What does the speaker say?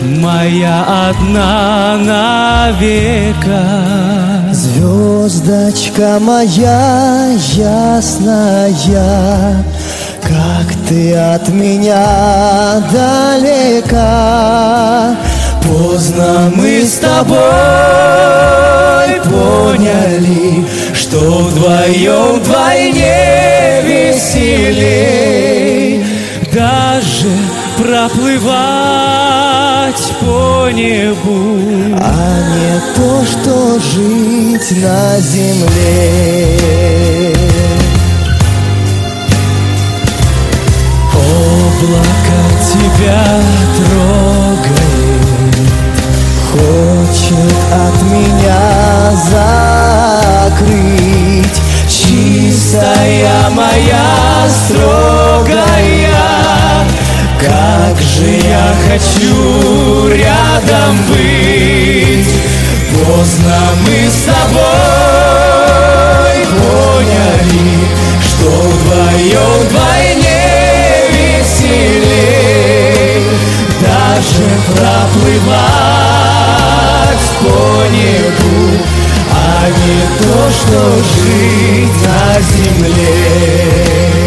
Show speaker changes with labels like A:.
A: моя одна навека.
B: Звездочка моя ясная, как ты от меня далека. Поздно мы с тобой поняли, что вдвоем вдвойне веселей.
A: Даже проплывать по небу,
B: а не то, что жить на земле.
A: облако тебя трогает,
B: хочет от меня закрыть.
A: чистая моя строгая, как же я хочу рядом быть. Поздно мы с тобой поняли, что вдвоем вдвойне веселей. Даже проплывать по небу, а не то, что жить на земле.